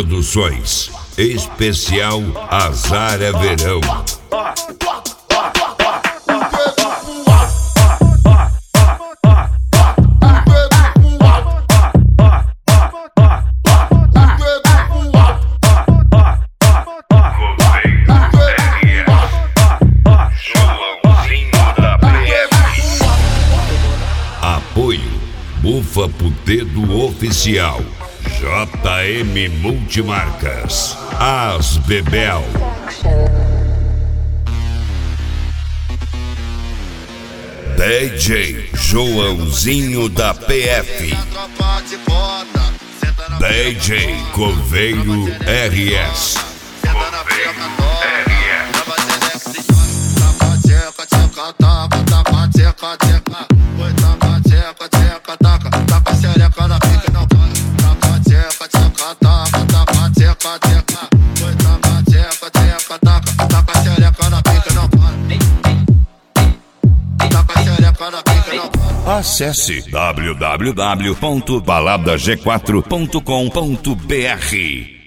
Produções. Especial Azar é Verão. Apoio Bufa Putedo Oficial, JM Multimarcas, As Bebel, DJ Joãozinho da PF, DJ Coveiro RS. Acesse www.baladag4.com.br.